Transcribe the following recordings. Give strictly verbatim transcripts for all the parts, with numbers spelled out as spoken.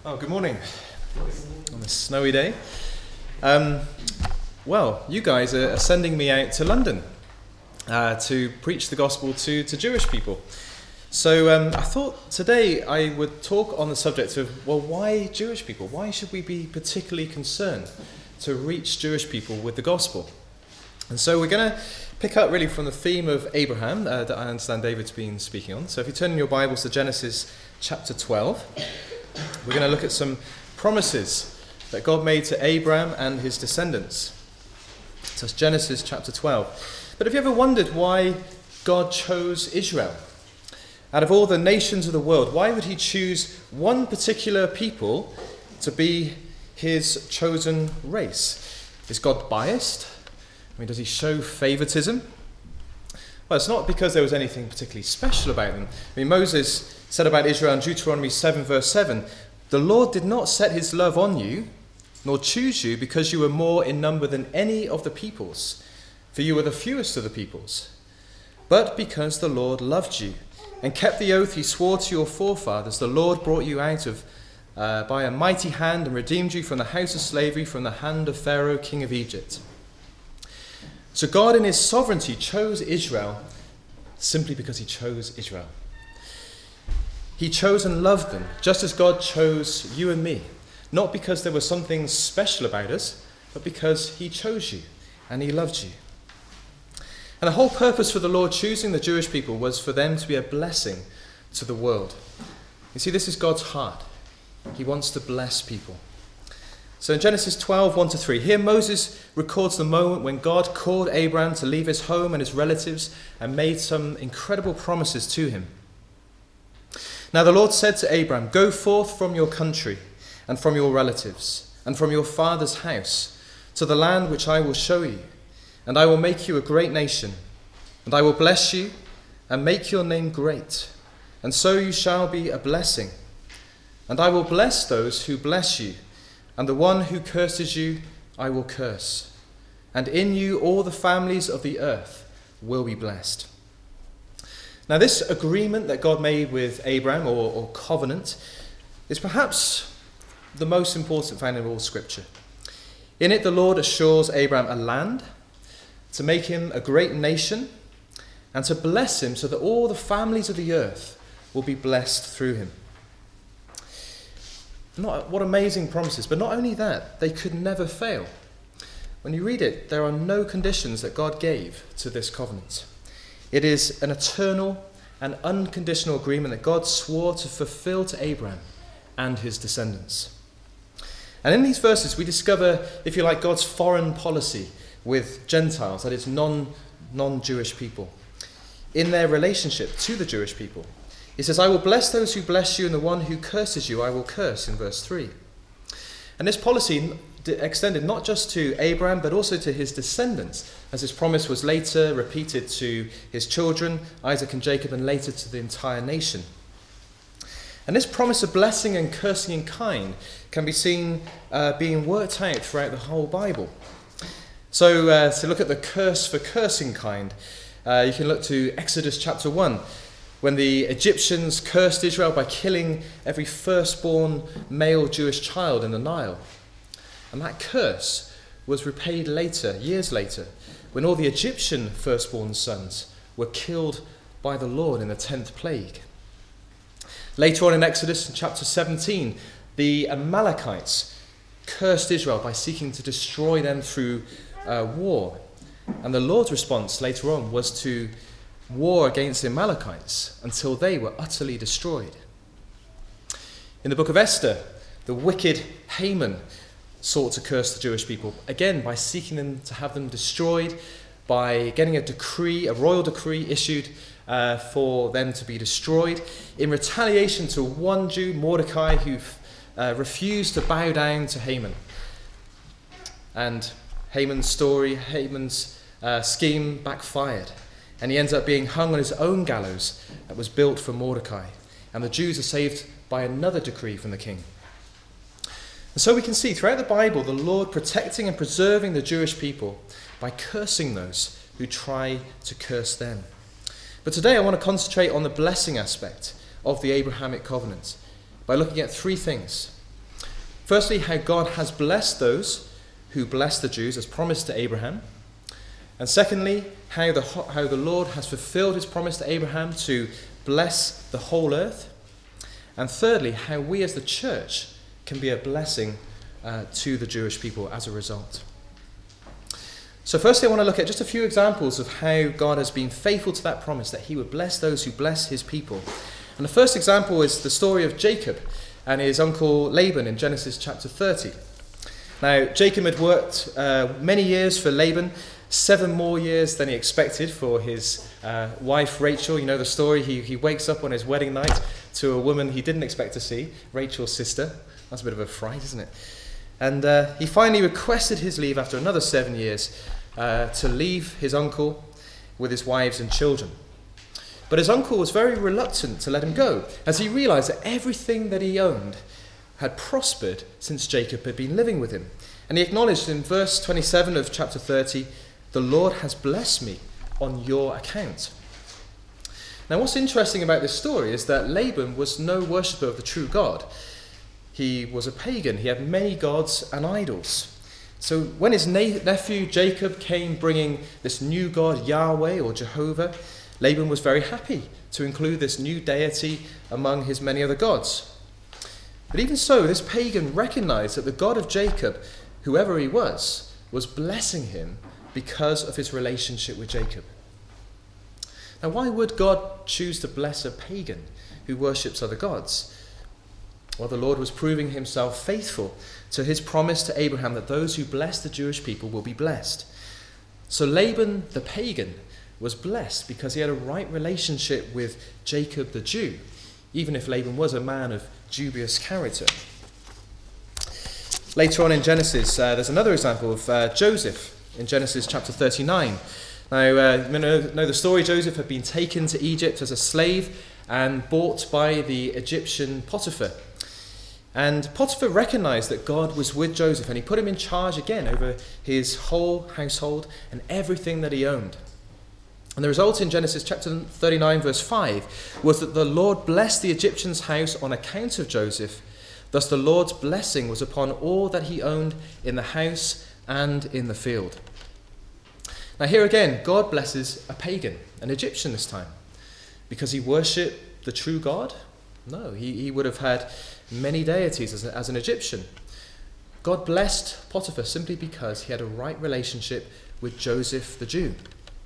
Oh, good morning on this snowy day. Um, well, you guys are, are sending me out to London uh, to preach the gospel to, to Jewish people. So um, I thought today I would talk on the subject of, well, why Jewish people? Why should we be particularly concerned to reach Jewish people with the gospel? And so we're going to pick up really from the theme of Abraham uh, that I understand David's been speaking on. So if you turn in your Bibles to Genesis chapter twelve, we're going to look at some promises that God made to Abraham and his descendants. So it's Genesis chapter twelve. But have you ever wondered why God chose Israel? Out of all the nations of the world, why would he choose one particular people to be his chosen race? Is God biased? I mean, does he show favoritism? Well, it's not because there was anything particularly special about them. I mean, Moses said about Israel in Deuteronomy seven verse seven, "The Lord did not set his love on you, nor choose you because you were more in number than any of the peoples, for you were the fewest of the peoples, but because the Lord loved you and kept the oath he swore to your forefathers. The Lord brought you out of uh, by a mighty hand and redeemed you from the house of slavery, from the hand of Pharaoh, king of Egypt." So God in his sovereignty chose Israel simply because he chose Israel. He chose and loved them, just as God chose you and me, not because there was something special about us, but because he chose you and he loved you. And the whole purpose for the Lord choosing the Jewish people was for them to be a blessing to the world. You see, this is God's heart. He wants to bless people. So in Genesis twelve, one to three, here Moses records the moment when God called Abraham to leave his home and his relatives and made some incredible promises to him. "Now the Lord said to Abraham, 'Go forth from your country and from your relatives and from your father's house to the land which I will show you, and I will make you a great nation, and I will bless you and make your name great, and so you shall be a blessing. And I will bless those who bless you, and the one who curses you I will curse. And in you all the families of the earth will be blessed.'" Now this agreement that God made with Abraham, or, or covenant, is perhaps the most important found in all Scripture. In it the Lord assures Abraham a land, to make him a great nation, and to bless him so that all the families of the earth will be blessed through him. Not, what amazing promises. But not only that, they could never fail. When you read it, there are no conditions that God gave to this covenant. It is an eternal and unconditional agreement that God swore to fulfill to Abraham and his descendants. And in these verses we discover, if you like, God's foreign policy with Gentiles, that is non, non-Jewish people, in their relationship to the Jewish people. He says, "I will bless those who bless you, and the one who curses you I will curse," in verse three. And this policy extended not just to Abraham, but also to his descendants, as his promise was later repeated to his children, Isaac and Jacob, and later to the entire nation. And this promise of blessing and cursing in kind can be seen uh, being worked out throughout the whole Bible. So uh, to look at the curse for cursing kind, uh, you can look to Exodus chapter one, when the Egyptians cursed Israel by killing every firstborn male Jewish child in the Nile. And that curse was repaid later, years later, when all the Egyptian firstborn sons were killed by the Lord in the tenth plague. Later on in Exodus, in chapter seventeen, the Amalekites cursed Israel by seeking to destroy them through uh, war. And the Lord's response later on was to war against the Amalekites until they were utterly destroyed. In the book of Esther, the wicked Haman sought to curse the Jewish people, again by seeking them to have them destroyed, by getting a decree, a royal decree issued uh, for them to be destroyed, in retaliation to one Jew, Mordecai, who uh, refused to bow down to Haman. And Haman's story, Haman's uh, scheme backfired. And he ends up being hung on his own gallows that was built for Mordecai. And the Jews are saved by another decree from the king. And so we can see throughout the Bible the Lord protecting and preserving the Jewish people by cursing those who try to curse them. But today I want to concentrate on the blessing aspect of the Abrahamic covenant by looking at three things. Firstly, how God has blessed those who bless the Jews as promised to Abraham. And secondly, how the, how the Lord has fulfilled his promise to Abraham to bless the whole earth. And thirdly, how we as the church can be a blessing uh, to the Jewish people as a result. So firstly, I want to look at just a few examples of how God has been faithful to that promise that he would bless those who bless his people. And the first example is the story of Jacob and his uncle Laban in Genesis chapter thirty. Now, Jacob had worked uh, many years for Laban, seven more years than he expected for his uh, wife Rachel. You know the story. He, he wakes up on his wedding night to a woman he didn't expect to see, Rachel's sister. That's a bit of a fright, isn't it? And uh, he finally requested his leave after another seven years uh, to leave his uncle with his wives and children. But his uncle was very reluctant to let him go, as he realized that everything that he owned had prospered since Jacob had been living with him. And he acknowledged in verse twenty-seven of chapter thirty, "The Lord has blessed me on your account." Now, what's interesting about this story is that Laban was no worshipper of the true God. He was a pagan. He had many gods and idols. So when his na- nephew Jacob came bringing this new God, Yahweh or Jehovah, Laban was very happy to include this new deity among his many other gods. But even so, this pagan recognized that the God of Jacob, whoever he was, was blessing him because of his relationship with Jacob. Now, why would God choose to bless a pagan who worships other gods? Well, the Lord was proving himself faithful to his promise to Abraham that those who bless the Jewish people will be blessed. So Laban the pagan was blessed because he had a right relationship with Jacob the Jew, even if Laban was a man of dubious character. Later on in Genesis, uh, there's another example of uh, Joseph in Genesis chapter thirty-nine. Now, uh, you know, know the story. Joseph had been taken to Egypt as a slave and bought by the Egyptian Potiphar. And Potiphar recognized that God was with Joseph, and he put him in charge again over his whole household and everything that he owned. And the result in Genesis chapter thirty-nine verse five was that the Lord blessed the Egyptian's house on account of Joseph. Thus the Lord's blessing was upon all that he owned in the house and in the field. Now here again, God blesses a pagan, an Egyptian this time. Because he worshipped the true God? No, he, he would have had many deities as, a, as an Egyptian. God blessed Potiphar simply because he had a right relationship with Joseph the Jew.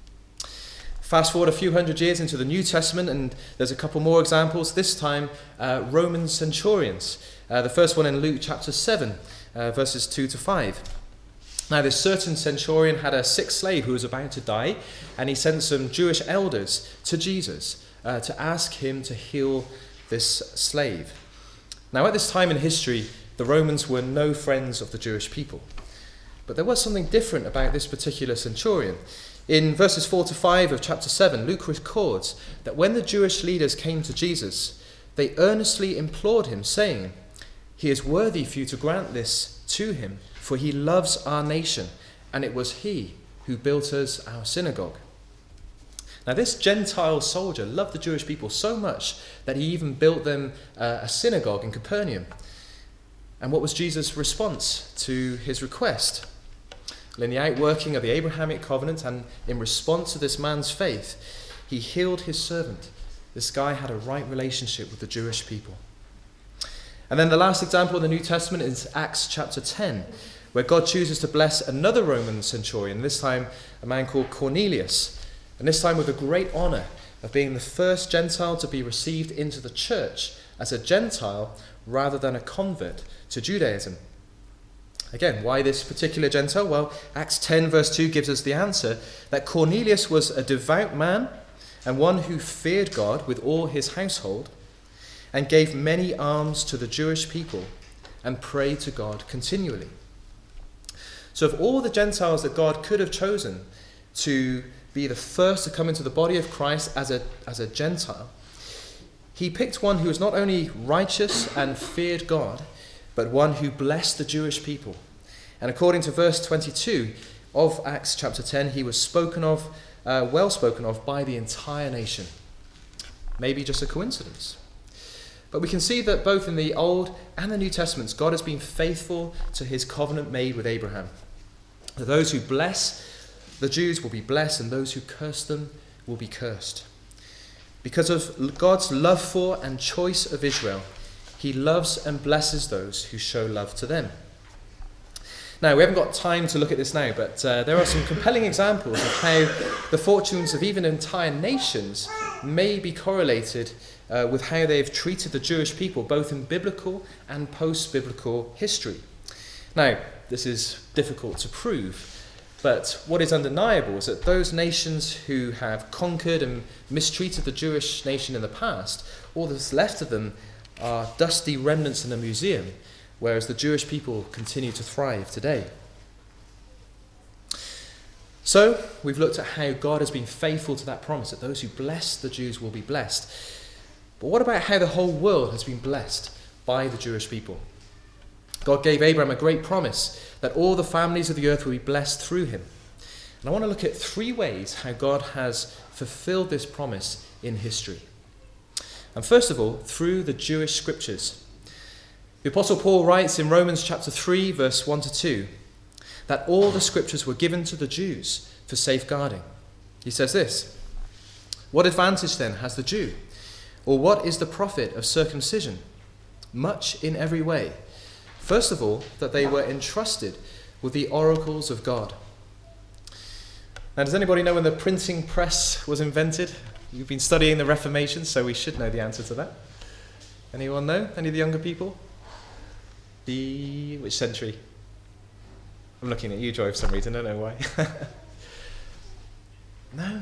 Fast forward a few hundred years into the New Testament, and there's a couple more examples, this time uh, Roman centurions. Uh, the first one in Luke chapter seven, uh, verses two to five. Now, this certain centurion had a sick slave who was about to die, and he sent some Jewish elders to Jesus uh, to ask him to heal this slave. Now, at this time in history, the Romans were no friends of the Jewish people. But there was something different about this particular centurion. In verses four to five of chapter seven, Luke records that when the Jewish leaders came to Jesus, they earnestly implored him, saying, "He is worthy for you to grant this to him, for he loves our nation, and it was he who built us our synagogue." Now, this Gentile soldier loved the Jewish people so much that he even built them uh, a synagogue in Capernaum. And what was Jesus' response to his request? Well, in the outworking of the Abrahamic covenant and in response to this man's faith, he healed his servant. This guy had a right relationship with the Jewish people. And then the last example in the New Testament is Acts chapter ten, where God chooses to bless another Roman centurion, this time a man called Cornelius, and this time with the great honor of being the first Gentile to be received into the church as a Gentile rather than a convert to Judaism. Again, why this particular Gentile? Well, Acts ten verse two gives us the answer, that Cornelius was a devout man and one who feared God with all his household, and gave many alms to the Jewish people and prayed to God continually. So of all the Gentiles that God could have chosen to be the first to come into the body of Christ as a, as a Gentile, he picked one who was not only righteous and feared God, but one who blessed the Jewish people. And according to verse twenty-two of Acts chapter ten, he was spoken of, uh, well spoken of by the entire nation. Maybe just a coincidence. But we can see that both in the Old and the New Testaments, God has been faithful to his covenant made with Abraham. That those who bless the Jews will be blessed, and those who curse them will be cursed. Because of God's love for and choice of Israel, he loves and blesses those who show love to them. Now, we haven't got time to look at this now, but uh, there are some compelling examples of how the fortunes of even entire nations may be correlated uh, with how they've treated the Jewish people, both in biblical and post-biblical history. Now, this is difficult to prove, but what is undeniable is that those nations who have conquered and mistreated the Jewish nation in the past, all that's left of them are dusty remnants in a museum, whereas the Jewish people continue to thrive today. So, we've looked at how God has been faithful to that promise, that those who bless the Jews will be blessed. But what about how the whole world has been blessed by the Jewish people? God gave Abraham a great promise that all the families of the earth will be blessed through him. And I want to look at three ways how God has fulfilled this promise in history. And first of all, through the Jewish scriptures. The Apostle Paul writes in Romans chapter three, verse one to two, that all the scriptures were given to the Jews for safeguarding. He says this, "What advantage then has the Jew? Or what is the profit of circumcision? Much in every way. First of all, that they were entrusted with the oracles of God." Now, does anybody know when the printing press was invented? You've been studying the Reformation, so we should know the answer to that. Anyone know? Any of the younger people? The which century? I'm looking at you, Joy, for some reason. I don't know why. No?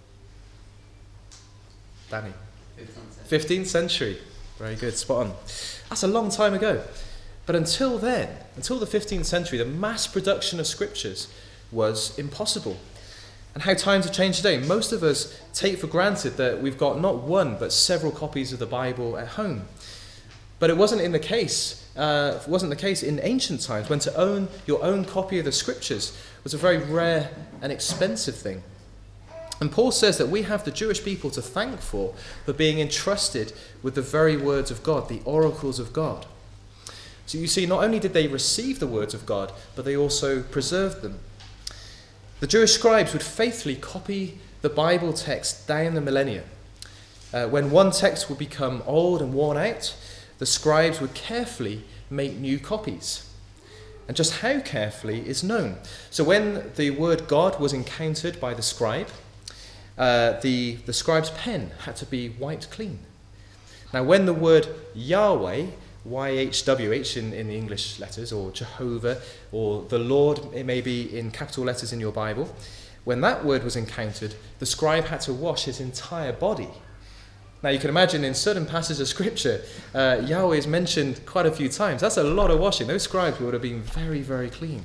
Danny? fifteenth century. Very good, spot on. That's a long time ago. But until then, until the fifteenth century, the mass production of scriptures was impossible. And how times have changed today. Most of us take for granted that we've got not one, but several copies of the Bible at home. But it wasn't in the case. Uh, it wasn't the case in ancient times, when to own your own copy of the scriptures was a very rare and expensive thing. And Paul says that we have the Jewish people to thank for for being entrusted with the very words of God, the oracles of God. So you see, not only did they receive the words of God, but they also preserved them. The Jewish scribes would faithfully copy the Bible text down the millennia. Uh, when one text would become old and worn out, the scribes would carefully make new copies. And just how carefully is known. So when the word God was encountered by the scribe, uh, the, the scribe's pen had to be wiped clean. Now when the word Yahweh, Y H W H in, in the English letters, or Jehovah, or the Lord, it may be in capital letters in your Bible, when that word was encountered, the scribe had to wash his entire body. Now you can imagine in certain passages of scripture, uh, Yahweh is mentioned quite a few times. That's a lot of washing. Those scribes would have been very, very clean.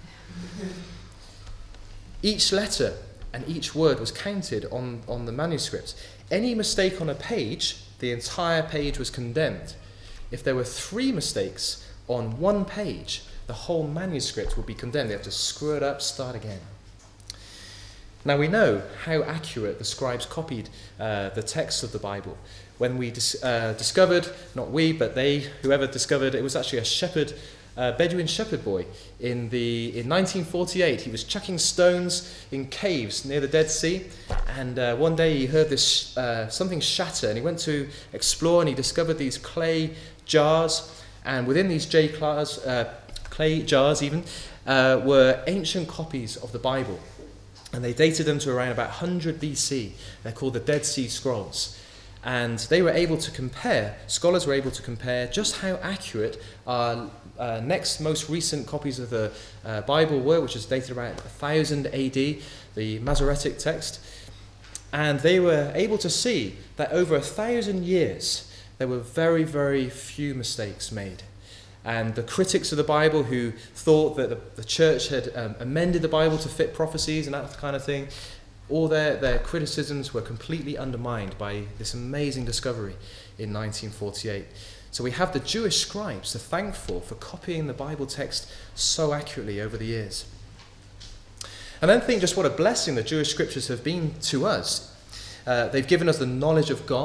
Each letter and each word was counted on, on the manuscripts. Any mistake on a page, the entire page was condemned. If there were three mistakes on one page, the whole manuscript would be condemned. They have to screw it up, start again. Now we know how accurate the scribes copied uh, the texts of the Bible. When we dis- uh, discovered, not we, but they, whoever discovered, it was actually a shepherd, uh, Bedouin shepherd boy. In the in nineteen forty-eight, he was chucking stones in caves near the Dead Sea, and uh, one day he heard this uh, something shatter, and he went to explore, and he discovered these clay jars, and within these J class, uh, clay jars even, uh, were ancient copies of the Bible. And they dated them to around about one hundred B C. They're called the Dead Sea Scrolls. And they were able to compare, scholars were able to compare just how accurate our uh, next most recent copies of the uh, Bible were, which is dated around one thousand A D, the Masoretic text. And they were able to see that over a thousand years, there were very, very few mistakes made. And the critics of the Bible who thought that the, the church had um, amended the Bible to fit prophecies and that kind of thing, all their, their criticisms were completely undermined by this amazing discovery in nineteen forty-eight. So we have the Jewish scribes to thank for for copying the Bible text so accurately over the years. And then think just what a blessing the Jewish scriptures have been to us. Uh, they've given us the knowledge of God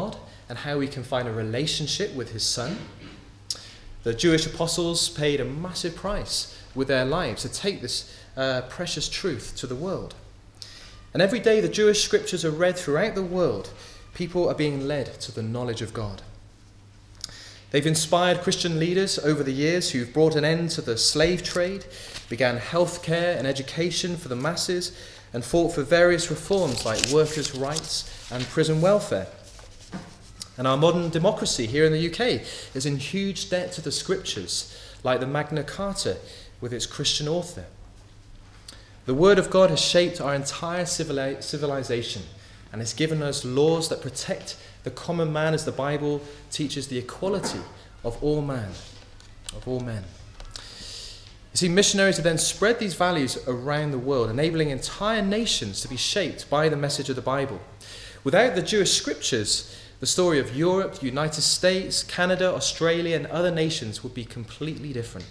and how we can find a relationship with his Son. The Jewish apostles paid a massive price with their lives to take this uh, precious truth to the world. And every day the Jewish scriptures are read throughout the world. People are being led to the knowledge of God. They've inspired Christian leaders over the years who've brought an end to the slave trade, began healthcare and education for the masses, and fought for various reforms like workers' rights and prison welfare. And our modern democracy here in the U K is in huge debt to the scriptures, like the Magna Carta with its Christian author. The Word of God has shaped our entire civili- civilization and has given us laws that protect the common man, as the Bible teaches the equality of all man, of all men. You see, missionaries have then spread these values around the world, enabling entire nations to be shaped by the message of the Bible. Without the Jewish scriptures, the story of Europe, the United States, Canada, Australia, and other nations would be completely different.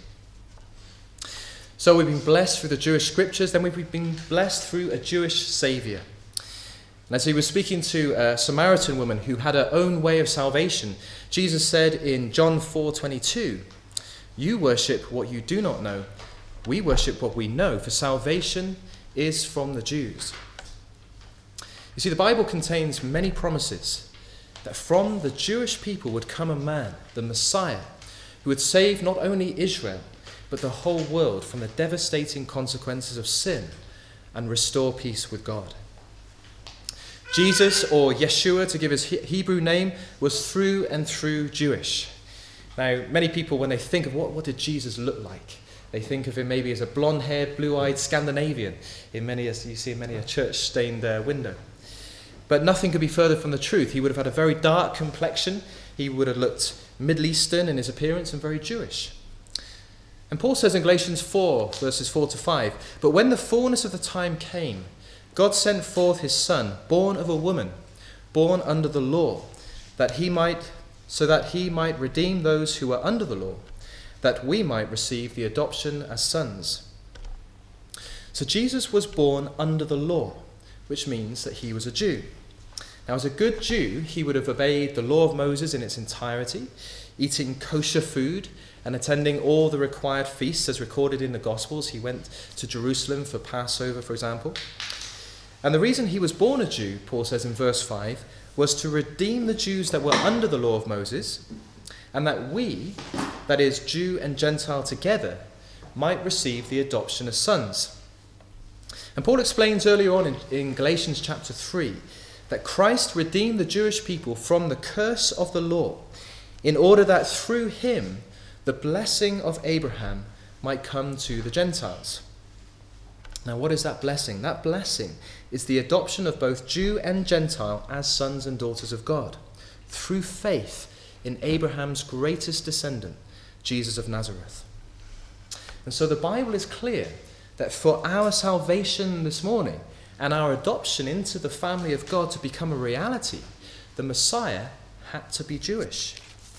So we've been blessed through the Jewish scriptures, then we've been blessed through a Jewish Saviour. And as he was speaking to a Samaritan woman who had her own way of salvation, Jesus said in John four twenty-two, "You worship what you do not know. We worship what we know, for salvation is from the Jews." You see, the Bible contains many promises that from the Jewish people would come a man, the Messiah, who would save not only Israel, but the whole world from the devastating consequences of sin and restore peace with God. Jesus, or Yeshua to give his Hebrew name, was through and through Jewish. Now, many people, when they think of what, what did Jesus look like, they think of him maybe as a blonde-haired, blue-eyed Scandinavian in many, as you see in many a church-stained uh, window. But nothing could be further from the truth. He would have had a very dark complexion. He would have looked Middle Eastern in his appearance and very Jewish. And Paul says in Galatians four, verses four to five, "But when the fullness of the time came, God sent forth his Son, born of a woman, born under the law, that he might, so that he might redeem those who were under the law, that we might receive the adoption as sons." So Jesus was born under the law, which means that he was a Jew. Now, as a good Jew, he would have obeyed the law of Moses in its entirety, eating kosher food and attending all the required feasts as recorded in the Gospels. He went to Jerusalem for Passover, for example. And the reason he was born a Jew, Paul says in verse five, was to redeem the Jews that were under the law of Moses, and that we, that is, Jew and Gentile together, might receive the adoption as sons. And Paul explains earlier on in, in Galatians chapter three that Christ redeemed the Jewish people from the curse of the law, in order that through him the blessing of Abraham might come to the Gentiles. Now, what is that blessing? That blessing is the adoption of both Jew and Gentile as sons and daughters of God, through faith in Abraham's greatest descendant, Jesus of Nazareth. And so the Bible is clear that for our salvation this morning and our adoption into the family of God to become a reality, the Messiah had to be Jewish.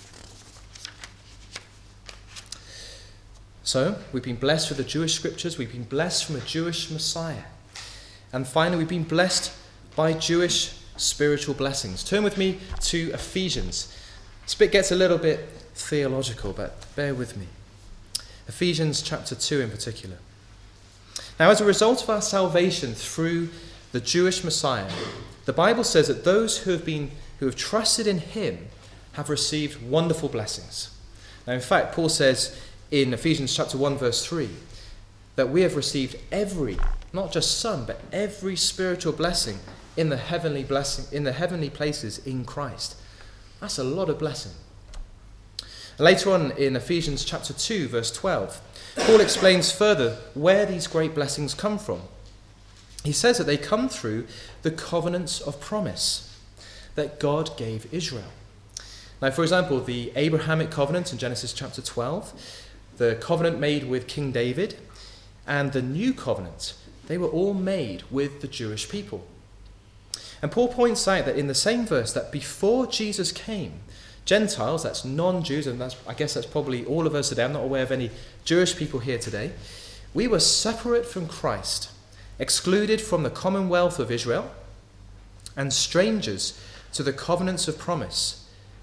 So, we've been blessed with the Jewish scriptures, we've been blessed from a Jewish Messiah. And finally, we've been blessed by Jewish spiritual blessings. Turn with me to Ephesians. This bit gets a little bit theological, but bear with me. Ephesians chapter two in particular. Now, as a result of our salvation through the Jewish Messiah, the Bible says that those who have been who have trusted in him have received wonderful blessings. Now, in fact, Paul says in Ephesians chapter one, verse three, that we have received every, not just some, but every spiritual blessing in the heavenly blessing, in the heavenly places in Christ. That's a lot of blessing. Later on in Ephesians chapter two, verse twelve, Paul explains further where these great blessings come from. He says that they come through the covenants of promise that God gave Israel. Now, for example, the Abrahamic covenant in Genesis chapter twelve, the covenant made with King David, and the new covenant, they were all made with the Jewish people. And Paul points out that in the same verse that before Jesus came, Gentiles, that's non-Jews, and that's, I guess that's probably all of us today, I'm not aware of any Jewish people here today, we were separate from Christ, excluded from the commonwealth of Israel, and strangers to the covenants of promise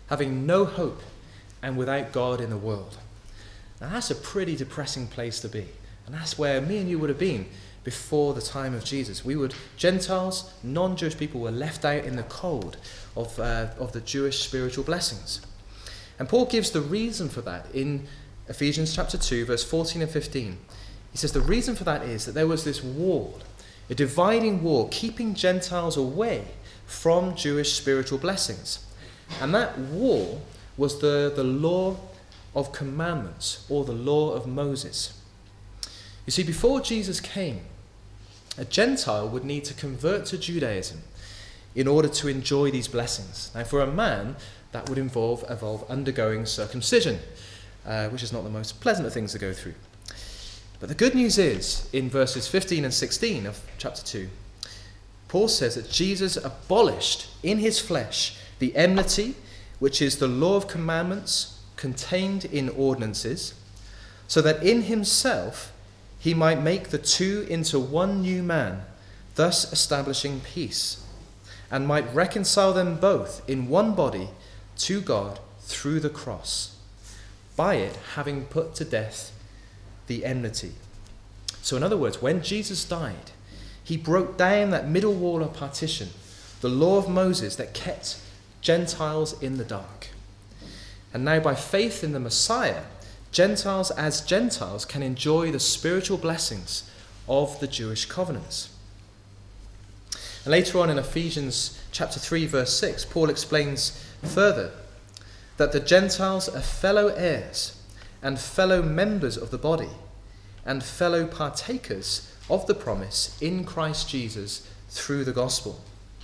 having no hope and without God in the world. Now that's a pretty depressing place to be. And that's where me and you would have been before the time of Jesus. We would, Gentiles, non-Jewish people, were left out in the cold of, uh, of the Jewish spiritual blessings. And Paul gives the reason for that in Ephesians chapter two, verse fourteen and fifteen. He says the reason for that is that there was this wall, a dividing wall, keeping Gentiles away from Jewish spiritual blessings. And that wall was the, the law of commandments, or the law of Moses. You see, before Jesus came, a Gentile would need to convert to Judaism in order to enjoy these blessings. Now, for a man, that would involve, involve undergoing circumcision, uh, which is not the most pleasant of things to go through. But the good news is, in verses fifteen and sixteen of chapter two, Paul says that Jesus abolished in his flesh the enmity, which is the law of commandments contained in ordinances, so that in himself he might make the two into one new man, thus establishing peace, and might reconcile them both in one body to God through the cross, by it having put to death the enmity. So in other words, when Jesus died, he broke down that middle wall of partition, the law of Moses that kept Gentiles in the dark. And now by faith in the Messiah, Gentiles as Gentiles can enjoy the spiritual blessings of the Jewish covenants. And later on in Ephesians chapter three, verse six, Paul explains further that the Gentiles are fellow heirs and fellow members of the body and fellow partakers of the promise in Christ Jesus through the gospel.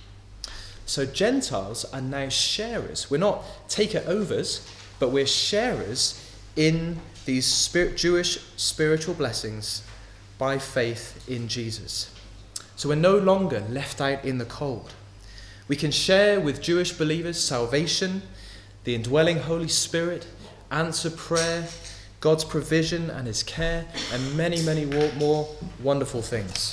So Gentiles are now sharers. We're not taker-overs, but we're sharers in these spirit, Jewish spiritual blessings by faith in Jesus. So we're no longer left out in the cold. We can share with Jewish believers salvation, the indwelling Holy Spirit, answer prayer, God's provision and his care, and many, many more wonderful things.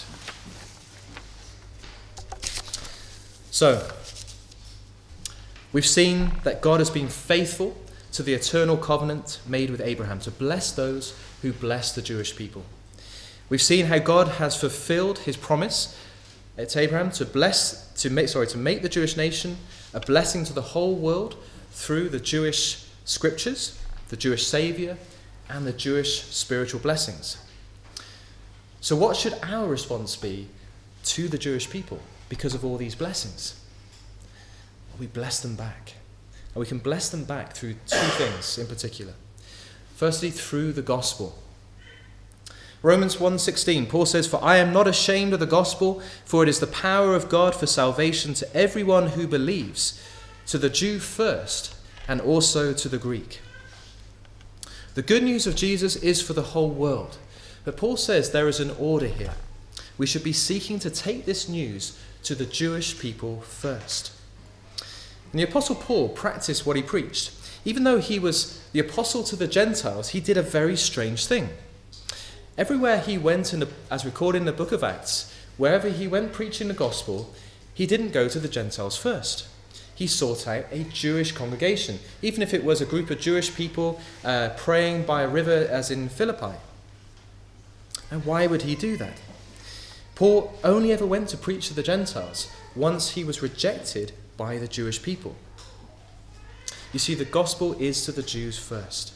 So, we've seen that God has been faithful to the eternal covenant made with Abraham, to bless those who bless the Jewish people. We've seen how God has fulfilled his promise to Abraham to bless, to make, sorry, to make the Jewish nation a blessing to the whole world through the Jewish scriptures, the Jewish Saviour, and the Jewish spiritual blessings. So what should our response be to the Jewish people because of all these blessings? We bless them back. And we can bless them back through two things in particular. Firstly, through the gospel. Romans one sixteen, Paul says, "For I am not ashamed of the gospel, for it is the power of God for salvation to everyone who believes, to the Jew first, and also to the Greek." The good news of Jesus is for the whole world. But Paul says there is an order here. We should be seeking to take this news to the Jewish people first. And the Apostle Paul practiced what he preached. Even though he was the apostle to the Gentiles, he did a very strange thing. Everywhere he went, in the, as recorded in the book of Acts, wherever he went preaching the gospel, he didn't go to the Gentiles first. He sought out a Jewish congregation, even if it was a group of Jewish people uh, praying by a river as in Philippi. And why would he do that? Paul only ever went to preach to the Gentiles once he was rejected by the Jewish people. You see, the gospel is to the Jews first.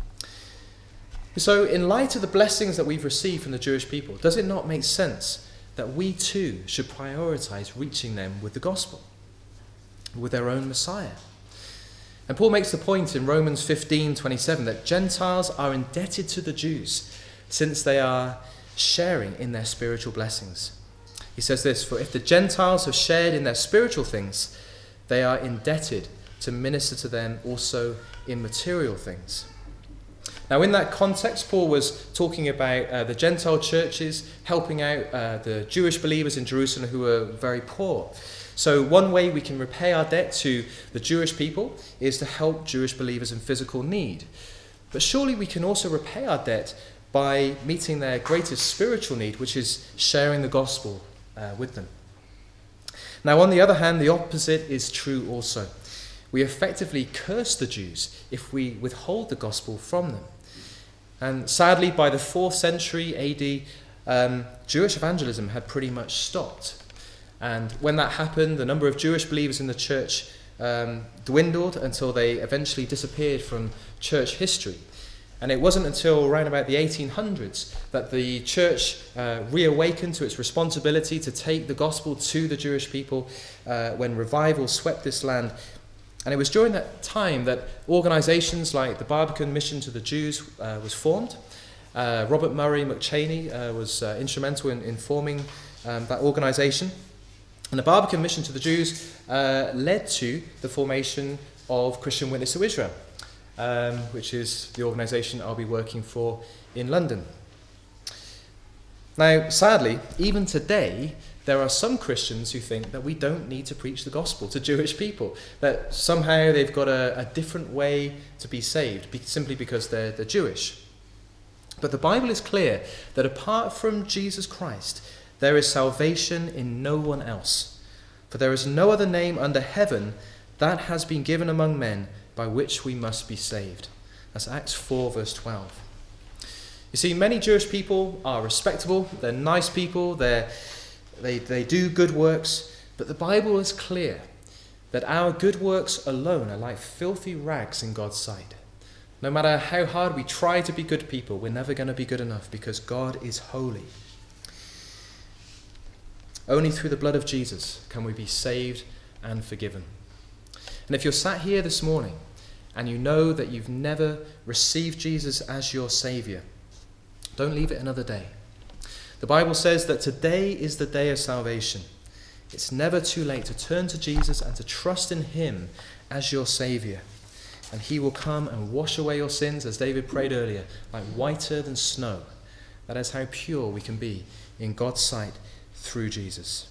So in light of the blessings that we've received from the Jewish people, does it not make sense that we too should prioritize reaching them with the gospel, with their own Messiah? And Paul makes the point in Romans fifteen twenty-seven that Gentiles are indebted to the Jews since they are sharing in their spiritual blessings. He says this, "For if the Gentiles have shared in their spiritual things, they are indebted to minister to them also in material things." Now, in that context, Paul was talking about uh, the Gentile churches helping out uh, the Jewish believers in Jerusalem who were very poor. So one way we can repay our debt to the Jewish people is to help Jewish believers in physical need. But surely we can also repay our debt by meeting their greatest spiritual need, which is sharing the gospel uh, with them. Now, on the other hand, the opposite is true also. we effectively curse the Jews if we withhold the gospel from them. And sadly, by the fourth century A D, um, Jewish evangelism had pretty much stopped. And when that happened, the number of Jewish believers in the church um, dwindled until they eventually disappeared from church history. And it wasn't until around about the eighteen hundreds that the church uh, reawakened to its responsibility to take the gospel to the Jewish people uh, when revival swept this land. And it was during that time that organizations like the Barbican Mission to the Jews uh, was formed. Uh, Robert Murray McChaney uh, was uh, instrumental in, in forming um, that organization. And the Barbican Mission to the Jews uh, led to the formation of Christian Witness to Israel, um, which is the organization I'll be working for in London. Now, sadly, even today, there are some Christians who think that we don't need to preach the gospel to Jewish people, that somehow they've got a, a different way to be saved, be, simply because they're, they're Jewish. But the Bible is clear that apart from Jesus Christ, there is salvation in no one else. For there is no other name under heaven that has been given among men by which we must be saved. That's Acts four, verse twelve. You see, many Jewish people are respectable, they're nice people, they're, they, they do good works, but the Bible is clear that our good works alone are like filthy rags in God's sight. No matter how hard we try to be good people, we're never going to be good enough because God is holy. Only through the blood of Jesus can we be saved and forgiven. And if you're sat here this morning and you know that you've never received Jesus as your Saviour, don't leave it another day. The Bible says that today is the day of salvation. It's never too late to turn to Jesus and to trust in him as your Saviour. And he will come and wash away your sins, as David prayed earlier, like whiter than snow. That is how pure we can be in God's sight through Jesus.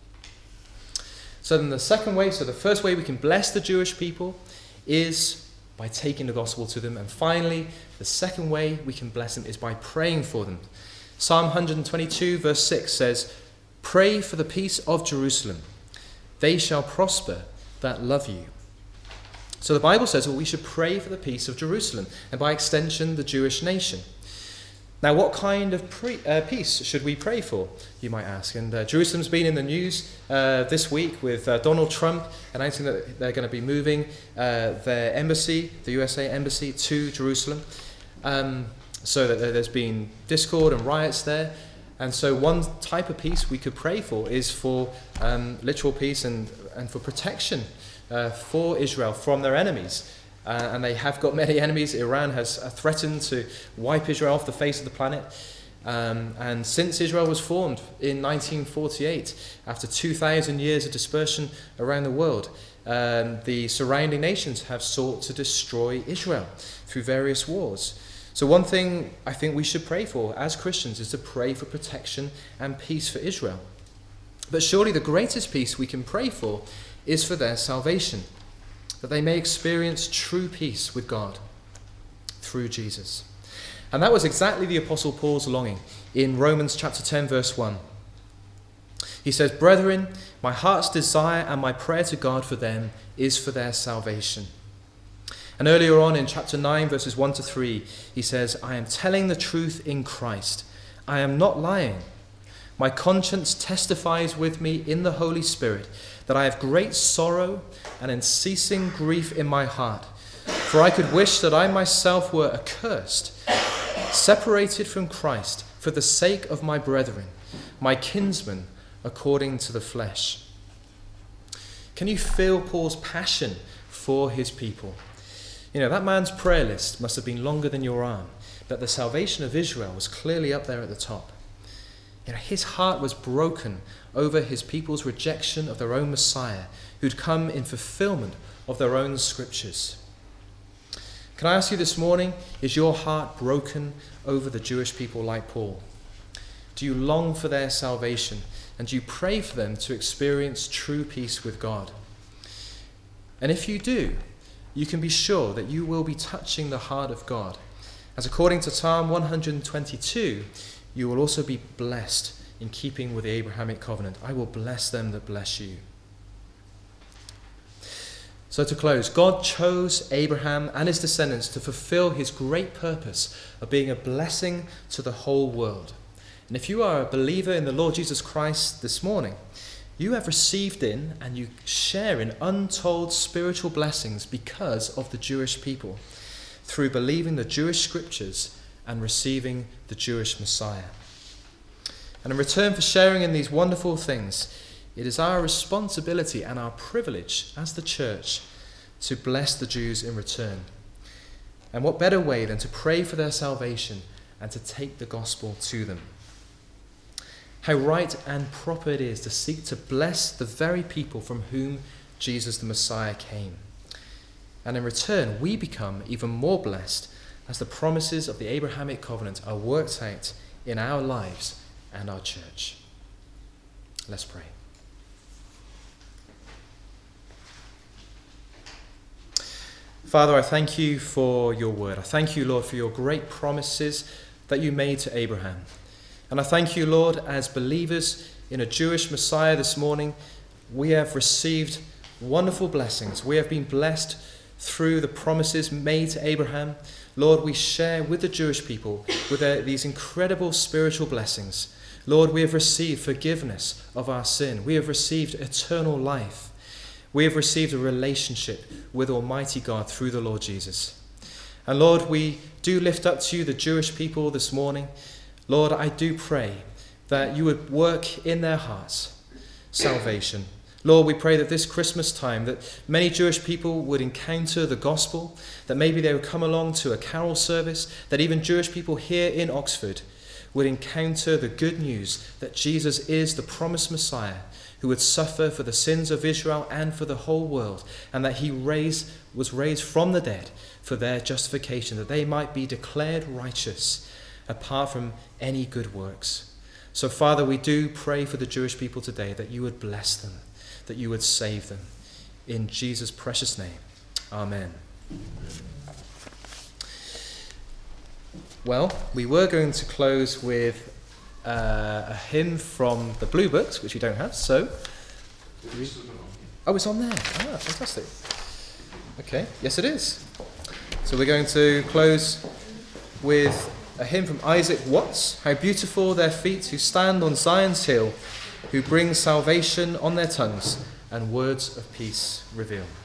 So then the second way, so the first way we can bless the Jewish people is by taking the gospel to them. And finally, the second way we can bless them is by praying for them. Psalm one twenty-two verse six says, "Pray for the peace of Jerusalem. They shall prosper that love you." So the Bible says, well, we should pray for the peace of Jerusalem, and by extension, the Jewish nation. Now, what kind of pre- uh, peace should we pray for, you might ask? And uh, Jerusalem's been in the news uh, this week with uh, Donald Trump announcing that they're going to be moving uh, their embassy, the U S A embassy, to Jerusalem. Um, so that there's been discord and riots there. And so one type of peace we could pray for is for um, literal peace and, and for protection uh, for Israel from their enemies. Uh, and they have got many enemies. Iran has uh, threatened to wipe Israel off the face of the planet. Um, and since Israel was formed in nineteen forty-eight, after two thousand years of dispersion around the world, um, the surrounding nations have sought to destroy Israel through various wars. So one thing I think we should pray for as Christians is to pray for protection and peace for Israel. But surely the greatest peace we can pray for is for their salvation, that they may experience true peace with God through Jesus. And that was exactly the Apostle Paul's longing in Romans chapter ten, verse one. He says, "Brethren, my heart's desire and my prayer to God for them is for their salvation." And earlier on in chapter nine, verses one to three, he says, "I am telling the truth in Christ. I am not lying. My conscience testifies with me in the Holy Spirit that I have great sorrow and unceasing grief in my heart. For I could wish that I myself were accursed, separated from Christ for the sake of my brethren, my kinsmen according to the flesh." Can you feel Paul's passion for his people? You know, that man's prayer list must have been longer than your arm, but the salvation of Israel was clearly up there at the top. You know, his heart was broken over his people's rejection of their own Messiah, who'd come in fulfillment of their own scriptures. Can I ask you this morning, is your heart broken over the Jewish people like Paul? Do you long for their salvation, and do you pray for them to experience true peace with God? And if you do, you can be sure that you will be touching the heart of God, as according to Psalm one twenty-two, you will also be blessed in keeping with the Abrahamic covenant. "I will bless them that bless you." So to close, God chose Abraham and his descendants to fulfill his great purpose of being a blessing to the whole world. And if you are a believer in the Lord Jesus Christ this morning, you have received in and you share in untold spiritual blessings because of the Jewish people, through believing the Jewish scriptures and receiving the Jewish Messiah. And in return for sharing in these wonderful things, it is our responsibility and our privilege as the church to bless the Jews in return. And what better way than to pray for their salvation and to take the gospel to them? How right and proper it is to seek to bless the very people from whom Jesus the Messiah came. And in return, we become even more blessed as the promises of the Abrahamic covenant are worked out in our lives and our church. Let's pray. Father, I thank you for your word. I thank you, Lord, for your great promises that you made to Abraham. And I thank you, Lord, as believers in a Jewish Messiah this morning, we have received wonderful blessings. We have been blessed through the promises made to Abraham. Lord, we share with the Jewish people with their, these incredible spiritual blessings. Lord, we have received forgiveness of our sin. We have received eternal life. We have received a relationship with Almighty God through the Lord Jesus. And Lord, we do lift up to you the Jewish people this morning. Lord, I do pray that you would work in their hearts salvation. Lord, we pray that this Christmas time that many Jewish people would encounter the gospel, that maybe they would come along to a carol service, that even Jewish people here in Oxford would encounter the good news that Jesus is the promised Messiah who would suffer for the sins of Israel and for the whole world, and that he raised, was raised from the dead for their justification, that they might be declared righteous apart from any good works. So, Father, we do pray for the Jewish people today that you would bless them, that you would save them. In Jesus' precious name, amen. Well, we were going to close with uh, a hymn from the Blue Books, which we don't have, so... We, oh, it's on there. Ah, fantastic. Okay, yes it is. So we're going to close with a hymn from Isaac Watts, How beautiful their feet who stand on Zion's hill, who bring salvation on their tongues and words of peace reveal.